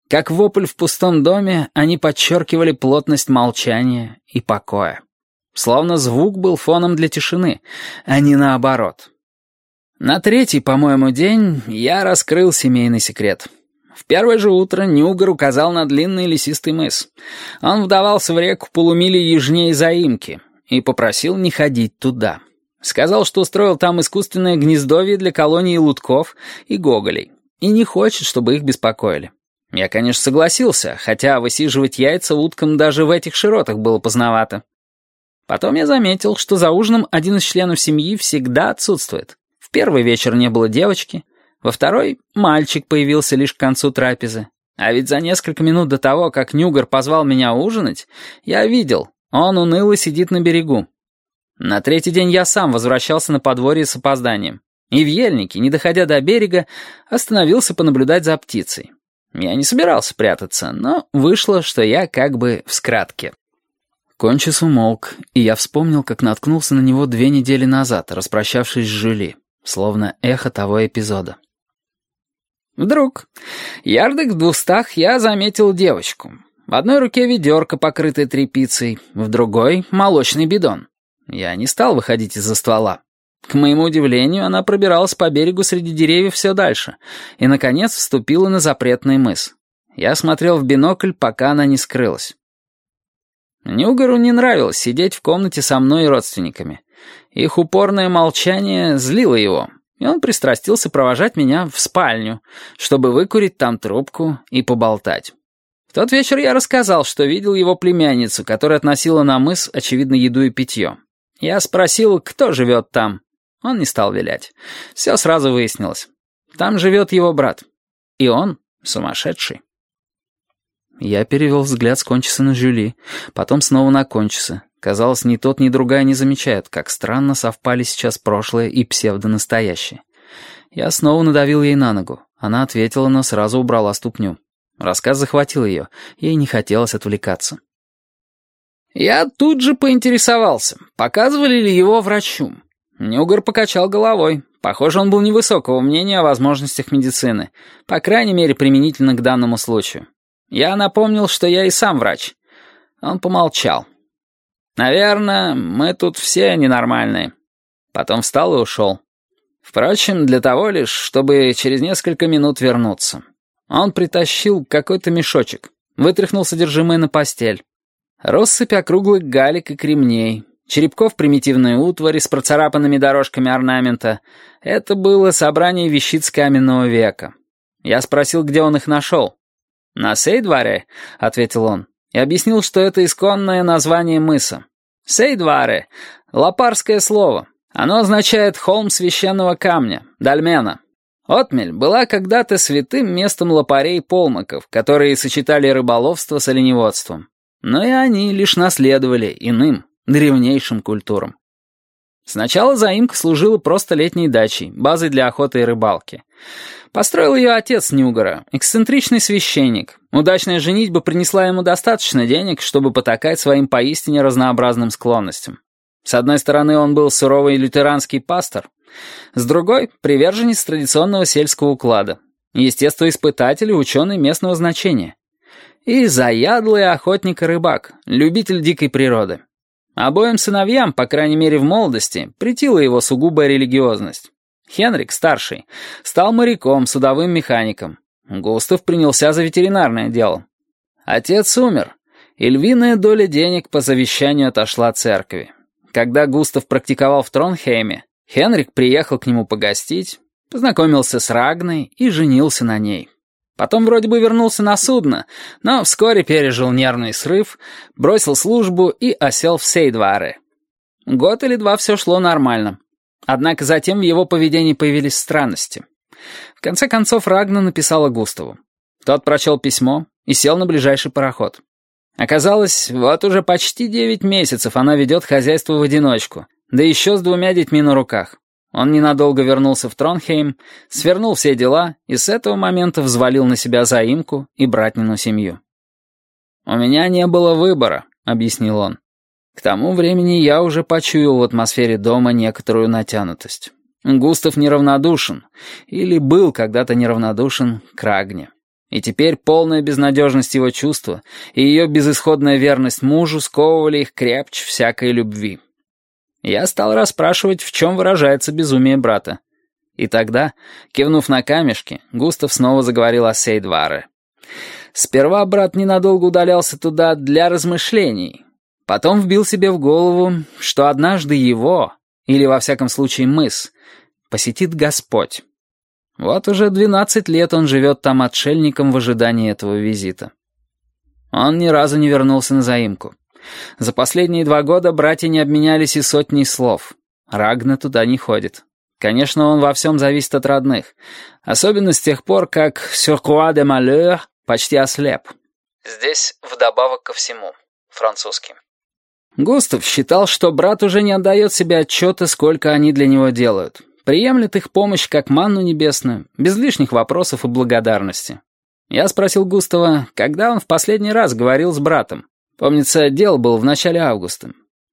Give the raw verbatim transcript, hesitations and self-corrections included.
Как вопль в пустом доме, они подчеркивали плотность молчания и покоя. Словно звук был фоном для тишины, а не наоборот. На третий, по-моему, день я раскрыл семейный секрет. В первое же утро Нюгар указал на длинный лесистый мыс. Он вдавался в реку полумили южнее заимки и попросил не ходить туда. Сказал, что устроил там искусственное гнездовье для колонии лутков и гоголей, и не хочет, чтобы их беспокоили. Я, конечно, согласился, хотя высиживать яйца уткам даже в этих широтах было поздновато. Потом я заметил, что за ужином один из членов семьи всегда отсутствует. В первый вечер не было девочки, во второй мальчик появился лишь к концу трапезы. А ведь за несколько минут до того, как Нюгар позвал меня ужинать, я видел, он уныло сидит на берегу. На третий день я сам возвращался на подворье с опозданием. И в ельнике, не доходя до берега, остановился понаблюдать за птицей. Я не собирался прятаться, но вышло, что я как бы в скратке. Кончис умолк, и я вспомнил, как наткнулся на него две недели назад, распрощавшись с Жюли, словно эхо того эпизода. Вдруг, ярдах в двухстах, я заметил девочку. В одной руке ведерко, покрытое тряпицей, в другой — молочный бидон. Я не стал выходить из-за ствола. К моему удивлению, она пробиралась по берегу среди деревьев все дальше и, наконец, вступила на запретный мыс. Я смотрел в бинокль, пока она не скрылась. Нюгару не нравилось сидеть в комнате со мной и родственниками. Их упорное молчание злило его, и он пристрастился провожать меня в спальню, чтобы выкурить там трубку и поболтать. В тот вечер я рассказал, что видел его племянницу, которая относила на мыс, очевидно, еду и питье. Я спросил, кто живет там. Он не стал вилять. Все сразу выяснилось. Там живет его брат. И он сумасшедший. Я перевел взгляд с Кончиса на Жюли, потом снова на Кончиса. Казалось, ни тот, ни другая не замечают, как странно совпали сейчас прошлое и псевдонастоящее. Я снова надавил ей на ногу. Она ответила, но сразу убрала ступню. Рассказ захватил ее, ей не хотелось отвлекаться. Я тут же поинтересовался, показывали ли его врачу. Нюгар покачал головой. Похоже, он был невысокого мнения о возможностях медицины, по крайней мере, применительно к данному случаю. Я напомнил, что я и сам врач. Он помолчал. «Наверное, мы тут все ненормальные». Потом встал и ушел. Впрочем, для того лишь, чтобы через несколько минут вернуться. Он притащил какой-то мешочек, вытряхнул содержимое на постель. Россыпь округлых галек и кремней, черепков примитивной утвари с процарапанными дорожками орнамента. Это было собрание вещиц каменного века. Я спросил, где он их нашел. «На Сейдваре», — ответил он, и объяснил, что это исконное название мыса. Сейдваре — лопарское слово. Оно означает «холм священного камня», дольмена. Отмель была когда-то святым местом лопарей и полмаков, которые сочетали рыболовство с оленеводством. Но и они лишь наследовали иным, древнейшим культурам. Сначала заимка служила просто летней дачей, базой для охоты и рыбалки. Построил ее отец Нюгара, эксцентричный священник. Удачная женитьба принесла ему достаточно денег, чтобы потакать своим поистине разнообразным склонностям. С одной стороны, он был суровый лютеранский пастор, с другой — приверженец традиционного сельского уклада, естествоиспытатель и ученый местного значения. И заядлый охотник и рыбак, любитель дикой природы. Обоим сыновьям, по крайней мере в молодости, претила его сугубая религиозность. Хенрик, старший, стал моряком, судовым механиком. Густав принялся за ветеринарное дело. Отец умер, и львиная доля денег по завещанию отошла церкви. Когда Густав практиковал в Тронхейме, Хенрик приехал к нему погостить, познакомился с Рагной и женился на ней. Потом вроде бы вернулся на судно, но вскоре пережил нервный срыв, бросил службу и осел в Сейдваре. Год или два все шло нормально. Однако затем в его поведении появились странности. В конце концов Рагна написала Густаву. Тот прочел письмо и сел на ближайший пароход. Оказалось, вот уже почти девять месяцев она ведет хозяйство в одиночку, да еще с двумя детьми на руках. Он ненадолго вернулся в Тронхейм, свернул все дела и с этого момента взвалил на себя заимку и братнину семью. «У меня не было выбора», — объяснил он. «К тому времени я уже почуял в атмосфере дома некоторую натянутость. Густав неравнодушен, или был когда-то неравнодушен к Рагне. И теперь полная безнадежность его чувства и ее безысходная верность мужу сковывали их крепче всякой любви. Я стал расспрашивать, в чем выражается безумие брата. И тогда, кивнув на камешки, Густав снова заговорил о Сейдваре. Сперва брат ненадолго удалялся туда для размышлений. Потом вбил себе в голову, что однажды его, или во всяком случае мыс, посетит Господь. Вот уже двенадцать лет он живет там отшельником в ожидании этого визита. Он ни разу не вернулся на заимку. За последние два года братья не обменялись и сотней слов. Рагна туда не ходит. Конечно, он во всем зависит от родных. Особенно с тех пор, как «Sur de malheur» почти ослеп. Здесь вдобавок ко всему. Французский. Густав считал, что брат уже не отдает себе отчета, сколько они для него делают. Приемлет их помощь как манну небесную, без лишних вопросов и благодарности. Я спросил Густава, когда он в последний раз говорил с братом. Помнится, дело было в начале августа.